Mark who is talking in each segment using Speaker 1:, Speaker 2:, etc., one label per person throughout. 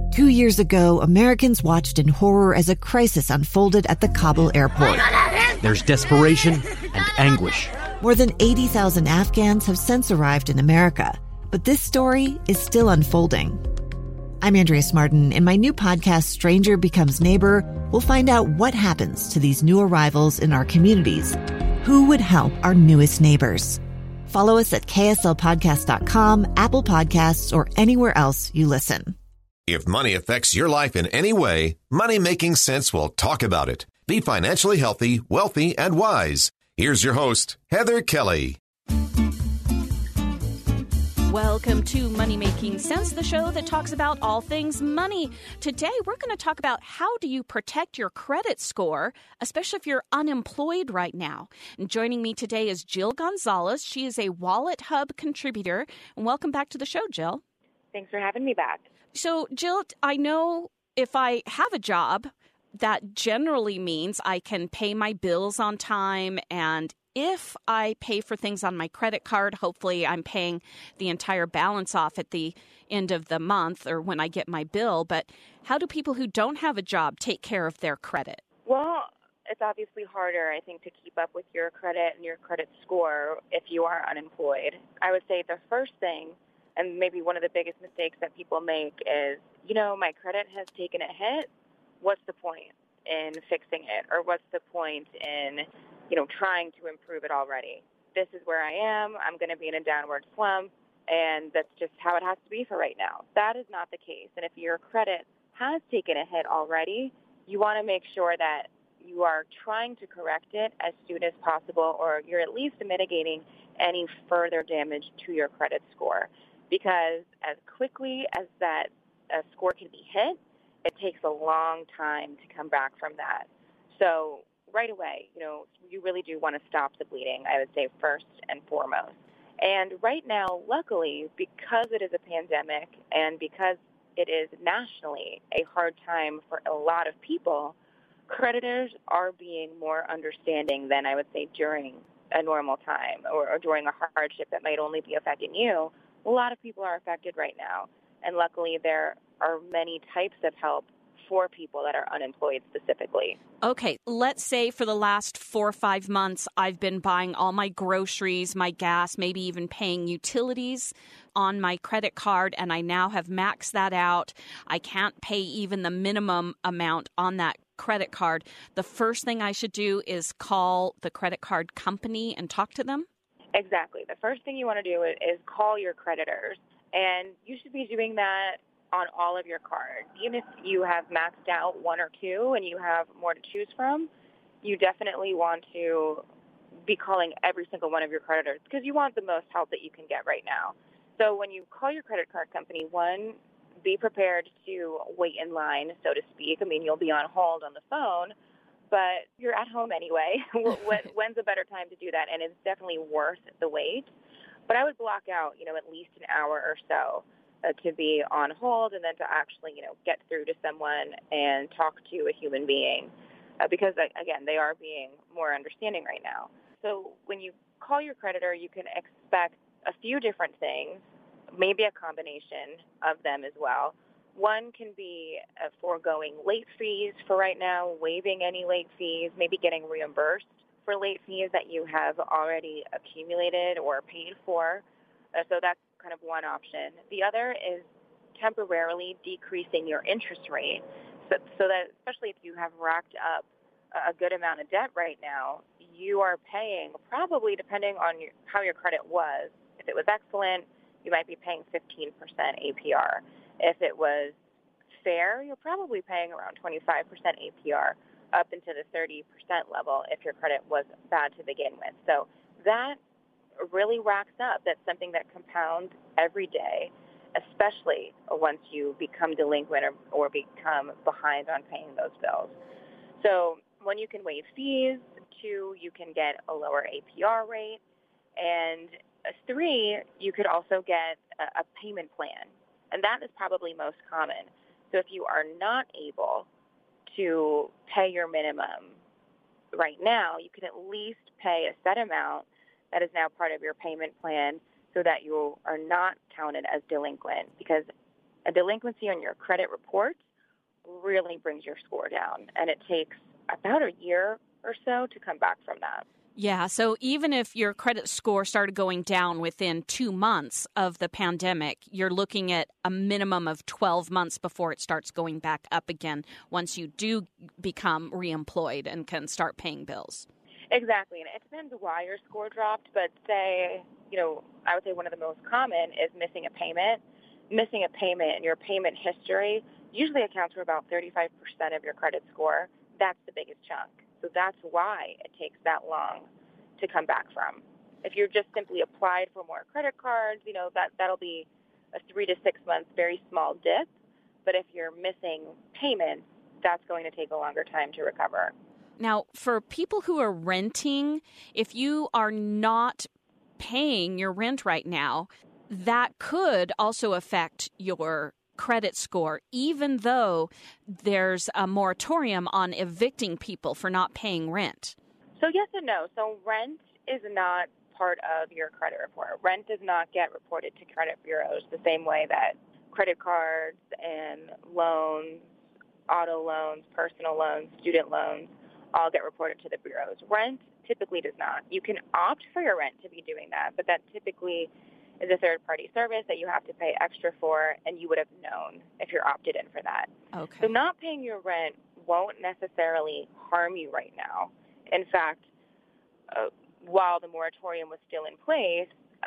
Speaker 1: 2 years ago, Americans watched in horror as a crisis unfolded at the Kabul airport.
Speaker 2: There's desperation and anguish.
Speaker 1: More than 80,000 Afghans have since arrived in America, but this story is still unfolding. I'm Andrea Martin. In my new podcast, Stranger Becomes Neighbor, we'll find out what happens to these new arrivals in our communities. Who would help our newest neighbors? Follow us at kslpodcast.com, Apple Podcasts, or anywhere else you listen.
Speaker 3: If money affects your life in any way, Money Making Sense will talk about it. Be financially healthy, wealthy, and wise. Here's your host, Heather Kelly.
Speaker 4: Welcome to Money Making Sense, the show that talks about all things money. Today, we're going to talk about how do you protect your credit score, especially if you're unemployed right now. And joining me today is Jill Gonzalez. She is a Wallet Hub contributor. And welcome back to the show, Jill.
Speaker 5: Thanks for having me back.
Speaker 4: So, Jill, I know if I have a job, that generally means I can pay my bills on time, and if I pay for things on my credit card, hopefully I'm paying the entire balance off at the end of the month or when I get my bill. But how do people who don't have a job take care of their credit?
Speaker 5: Well, it's obviously harder, I think, to keep up with your credit and your credit score if you are unemployed. I would say the first thing, and maybe one of the biggest mistakes that people make is, my credit has taken a hit. What's the point in fixing it? Or what's the point in, trying to improve it already? This is where I am. I'm going to be in a downward slump, and that's just how it has to be for right now. That is not the case. And if your credit has taken a hit already, you want to make sure that you are trying to correct it as soon as possible, or you're at least mitigating any further damage to your credit score. Because as quickly as that score can be hit, it takes a long time to come back from that. So right away, you really do want to stop the bleeding, I would say, first and foremost. And right now, luckily, because it is a pandemic and because it is nationally a hard time for a lot of people, creditors are being more understanding than I would say during a normal time or during a hardship that might only be affecting you. A lot of people are affected right now. And luckily, there are many types of help for people that are unemployed specifically.
Speaker 4: Okay, let's say for the last 4 or 5 months, I've been buying all my groceries, my gas, maybe even paying utilities on my credit card, and I now have maxed that out. I can't pay even the minimum amount on that credit card. The first thing I should do is call the credit card company and talk to them?
Speaker 5: Exactly. The first thing you want to do is call your creditors, and you should be doing that on all of your cards. Even if you have maxed out one or two and you have more to choose from, you definitely want to be calling every single one of your creditors because you want the most help that you can get right now. So when you call your credit card company, one, be prepared to wait in line, so to speak. I mean, you'll be on hold on the phone, but you're at home anyway. When's a better time to do that? And it's definitely worth the wait. But I would block out, at least an hour or so to be on hold and then to actually, get through to someone and talk to a human being because, again, they are being more understanding right now. So when you call your creditor, you can expect a few different things, maybe a combination of them as well. One can be foregoing late fees for right now, waiving any late fees, maybe getting reimbursed for late fees that you have already accumulated or paid for. So that's kind of one option. The other is temporarily decreasing your interest rate so that especially if you have racked up a good amount of debt right now, you are paying probably, depending on how your credit was. If it was excellent, you might be paying 15% APR. If it was fair, you're probably paying around 25% APR up into the 30% level if your credit was bad to begin with. So that really racks up. That's something that compounds every day, especially once you become delinquent or become behind on paying those bills. So one, you can waive fees. Two, you can get a lower APR rate. And three, you could also get a payment plan. And that is probably most common. So if you are not able to pay your minimum right now, you can at least pay a set amount that is now part of your payment plan so that you are not counted as delinquent. Because A delinquency on your credit report really brings your score down, and it takes about a year or so to come back from that.
Speaker 4: Yeah, so even if your credit score started going down within 2 months of the pandemic, you're looking at a minimum of 12 months before it starts going back up again once you do become reemployed and can start paying bills.
Speaker 5: Exactly, and it depends why your score dropped, but say, I would say one of the most common is missing a payment. Missing a payment in your payment history usually accounts for about 35% of your credit score. That's the biggest chunk. So that's why it takes that long to come back from. If you're just simply applied for more credit cards, that'll be a 3 to 6 month very small dip. But if you're missing payments, that's going to take a longer time to recover.
Speaker 4: Now, for people who are renting, if you are not paying your rent right now, that could also affect your credit score, even though there's a moratorium on evicting people for not paying rent.
Speaker 5: So yes and no. So rent is not part of your credit report. Rent does not get reported to credit bureaus the same way that credit cards and loans, auto loans, personal loans, student loans, all get reported to the bureaus. Rent typically does not. You can opt for your rent to be doing that, but that typically is a third-party service that you have to pay extra for, and you would have known if you're opted in for that.
Speaker 4: Okay.
Speaker 5: So not paying your rent won't necessarily harm you right now. In fact, while the moratorium was still in place,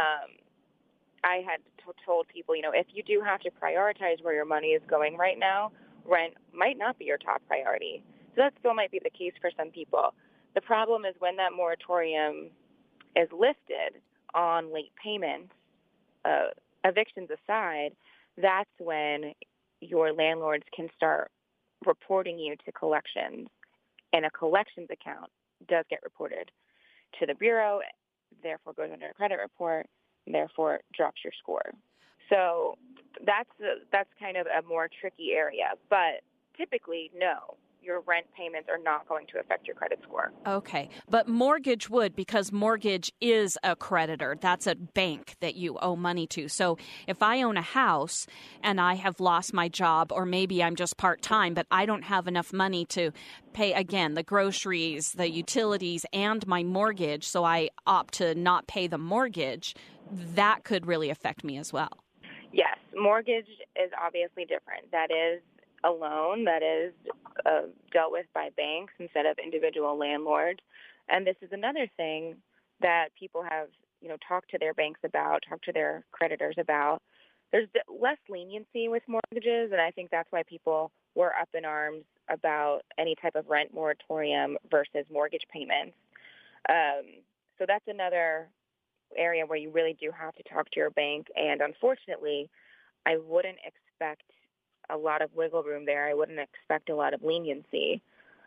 Speaker 5: I had told people, if you do have to prioritize where your money is going right now, rent might not be your top priority. So that still might be the case for some people. The problem is when that moratorium is lifted on late payments, evictions aside, that's when your landlords can start reporting you to collections, and a collections account does get reported to the bureau, therefore goes under a credit report, and therefore drops your score. So that's kind of a more tricky area, but typically, no. Your rent payments are not going to affect your credit score.
Speaker 4: Okay. But mortgage would, because mortgage is a creditor. That's a bank that you owe money to. So if I own a house and I have lost my job, or maybe I'm just part-time, but I don't have enough money to pay, again, the groceries, the utilities, and my mortgage, so I opt to not pay the mortgage, that could really affect me as well.
Speaker 5: Yes. Mortgage is obviously different. That is a loan that is dealt with by banks instead of individual landlords. And this is another thing that people have, talked to their banks about, talked to their creditors about. There's less leniency with mortgages, and I think that's why people were up in arms about any type of rent moratorium versus mortgage payments. So that's another area where you really do have to talk to your bank. And unfortunately, I wouldn't expect a lot of wiggle room there. I wouldn't expect a lot of leniency.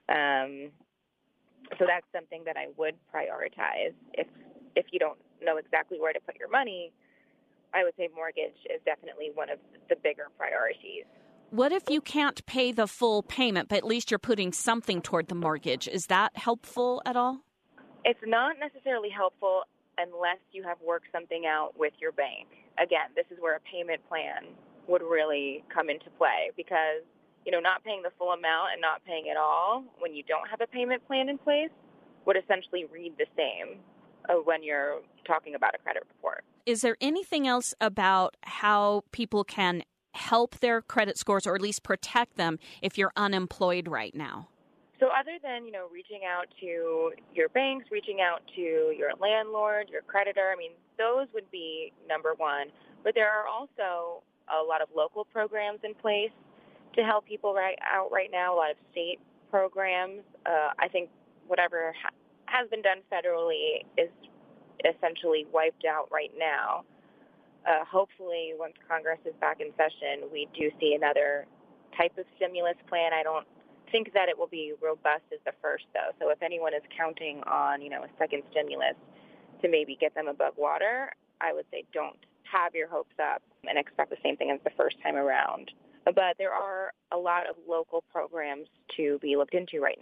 Speaker 5: So that's something that I would prioritize. If you don't know exactly where to put your money, I would say mortgage is definitely one of the bigger priorities.
Speaker 4: What if you can't pay the full payment, but at least you're putting something toward the mortgage? Is that helpful at all?
Speaker 5: It's not necessarily helpful unless you have worked something out with your bank. Again, this is where a payment plan would really come into play because, not paying the full amount and not paying at all when you don't have a payment plan in place would essentially read the same when you're talking about a credit report.
Speaker 4: Is there anything else about how people can help their credit scores or at least protect them if you're unemployed right now?
Speaker 5: So other than, reaching out to your banks, reaching out to your landlord, your creditor, those would be number one. But there are also a lot of local programs in place to help people right now, a lot of state programs. I think whatever has been done federally is essentially wiped out right now. Hopefully, once Congress is back in session, we do see another type of stimulus plan. I don't think that it will be robust as the first, though. So if anyone is counting on, a second stimulus to maybe get them above water, I would say don't have your hopes up and expect the same thing as the first time around. But there are a lot of local programs to be looked into right now.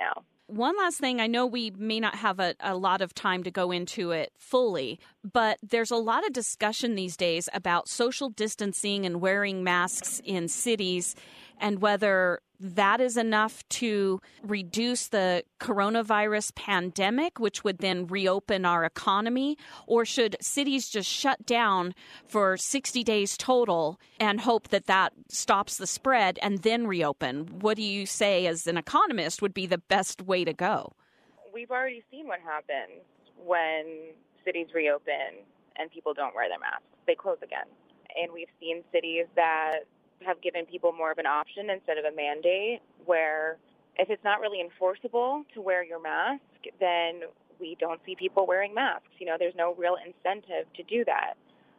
Speaker 4: one last thing, I know we may not have a lot of time to go into it fully, but there's a lot of discussion these days about social distancing and wearing masks in cities and whether that is enough to reduce the coronavirus pandemic, which would then reopen our economy, or should cities just shut down for 60 days total and hope that that stops the spread and then reopen? What do you say as an economist would be the best way to go?
Speaker 5: We've already seen what happens when cities reopen and people don't wear their masks. They close again. And we've seen cities that have given people more of an option instead of a mandate, where if it's not really enforceable to wear your mask, then we don't see people wearing masks. There's no real incentive to do that.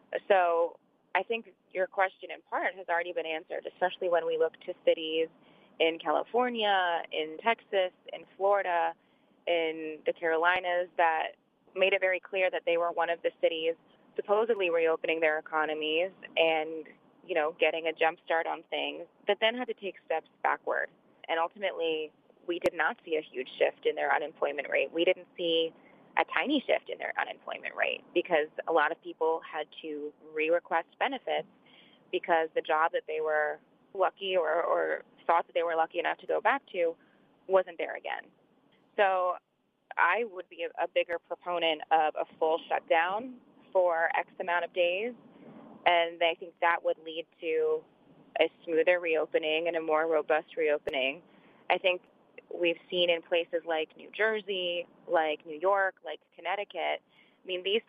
Speaker 5: So I think your question in part has already been answered, especially when we look to cities in California, in Texas, in Florida, in the Carolinas that made it very clear that they were one of the cities supposedly reopening their economies and getting a jump start on things, but then had to take steps backward. And ultimately, we did not see a huge shift in their unemployment rate. We didn't see a tiny shift in their unemployment rate because a lot of people had to re-request benefits because the job that they were lucky or thought that they were lucky enough to go back to wasn't there again. So I would be a bigger proponent of a full shutdown for X amount of days. And I think that would lead to a smoother reopening and a more robust reopening. I think we've seen in places like New Jersey, like New York, like Connecticut. I mean, these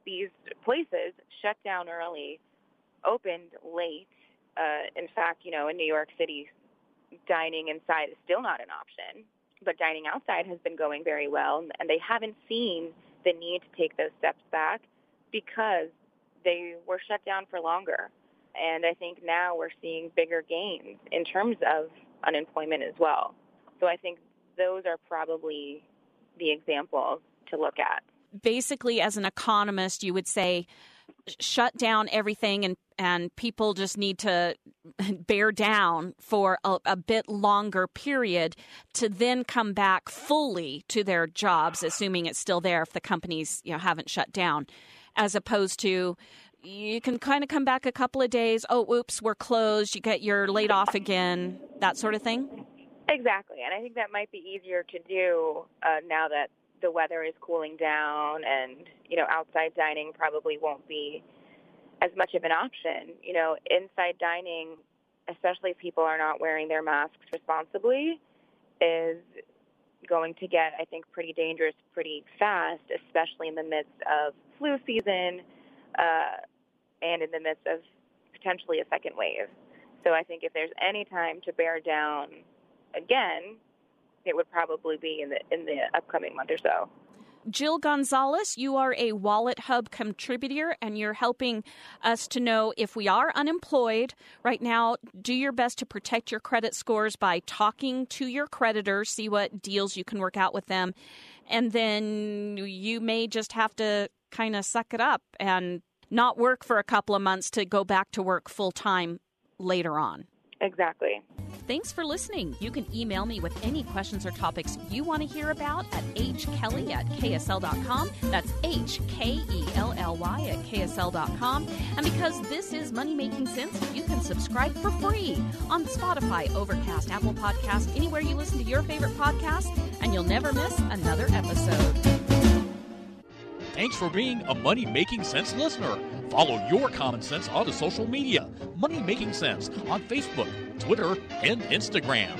Speaker 5: places shut down early, opened late. In fact, in New York City, dining inside is still not an option, but dining outside has been going very well. And they haven't seen the need to take those steps back because they were shut down for longer. And I think now we're seeing bigger gains in terms of unemployment as well. So I think those are probably the examples to look at.
Speaker 4: Basically, as an economist, you would say shut down everything and people just need to bear down for a bit longer period to then come back fully to their jobs, assuming it's still there if the companies haven't shut down. As opposed to you can kind of come back a couple of days. Oh, oops, we're closed. You're laid off again, that sort of thing.
Speaker 5: Exactly. And I think that might be easier to do now that the weather is cooling down and, outside dining probably won't be as much of an option. Inside dining, especially if people are not wearing their masks responsibly, is going to get, I think, pretty dangerous pretty fast, especially in the midst of flu season and in the midst of potentially a second wave. So I think if there's any time to bear down again, it would probably be in the upcoming month or so.
Speaker 4: Jill Gonzalez, you are a Wallet Hub contributor, and you're helping us to know if we are unemployed right now, do your best to protect your credit scores by talking to your creditors, see what deals you can work out with them. And then you may just have to kind of suck it up and not work for a couple of months to go back to work full time later on.
Speaker 5: Exactly.
Speaker 4: Thanks for listening. You can email me with any questions or topics you want to hear about at hkelly@ksl.com. That's HKELLY@ksl.com. And because this is Money Making Sense, you can subscribe for free on Spotify, Overcast, Apple Podcasts, anywhere you listen to your favorite podcast, and you'll never miss another episode.
Speaker 6: Thanks for being a Money Making Sense listener. Follow your common sense onto social media. Money Making Sense on Facebook, Twitter, and Instagram.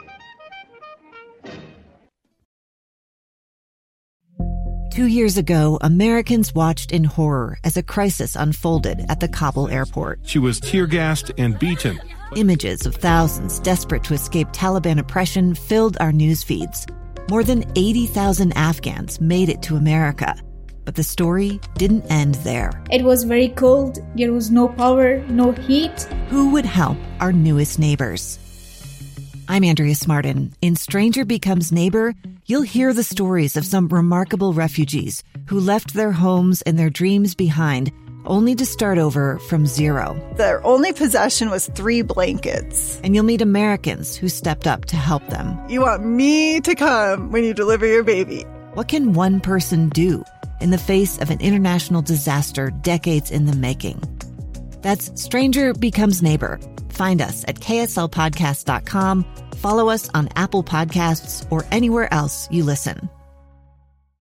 Speaker 1: Two years ago, Americans watched in horror as a crisis unfolded at the Kabul airport.
Speaker 7: She was tear-gassed and beaten.
Speaker 1: Images of thousands desperate to escape Taliban oppression filled our news feeds. More than 80,000 Afghans made it to America. But the story didn't end there.
Speaker 8: It was very cold. There was no power, no heat.
Speaker 1: Who would help our newest neighbors? I'm Andrea Smartin. In Stranger Becomes Neighbor, you'll hear the stories of some remarkable refugees who left their homes and their dreams behind only to start over from zero.
Speaker 9: Their only possession was 3 blankets.
Speaker 1: And you'll meet Americans who stepped up to help them.
Speaker 9: You want me to come when you deliver your baby.
Speaker 1: What can one person do in the face of an international disaster decades in the making? That's Stranger Becomes Neighbor. Find us at kslpodcast.com. Follow us on Apple Podcasts or anywhere else you listen.